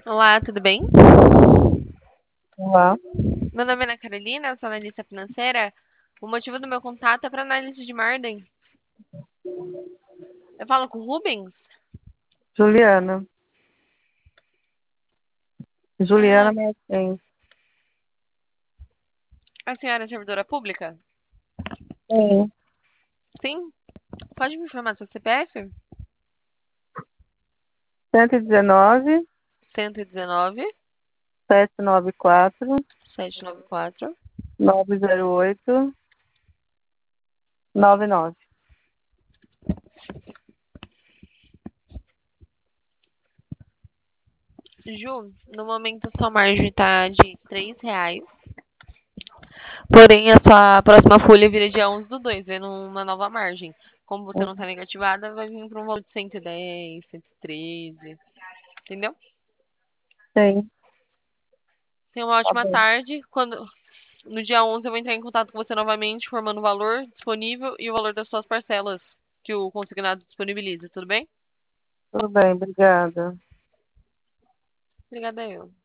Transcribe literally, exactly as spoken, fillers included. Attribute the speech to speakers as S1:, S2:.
S1: Olá, tudo bem?
S2: Olá,
S1: Meu nome é Ana Carolina, eu sou analista financeira. O motivo do meu contato é para análise de margem. Eu falo com o Rubens?
S2: Juliana.
S1: Ah,
S2: Juliana Martins.
S1: a senhora é servidora pública?
S2: Sim.
S1: Sim. Pode me informar seu C P F?
S2: cento e dezenove,
S1: cento e dezenove,
S2: setecentos e noventa e quatro,
S1: setecentos e noventa e quatro.
S2: novecentos e oito, noventa e nove.
S1: Ju, no momento sua margem está de três reais. Porém, a sua próxima folha vira dia onze do dois, vendo uma nova margem. Como você não está negativada, vai vir para um valor de cento e dez, cento e treze. Entendeu?
S2: Sim,
S1: Tenha uma
S2: tá
S1: ótima
S2: bom.
S1: tarde. Quando No dia onze eu vou entrar em contato com você novamente, informando o valor disponível e o valor das suas parcelas que o consignado disponibiliza, tudo bem?
S2: Tudo bem, obrigada.
S1: Obrigada eu.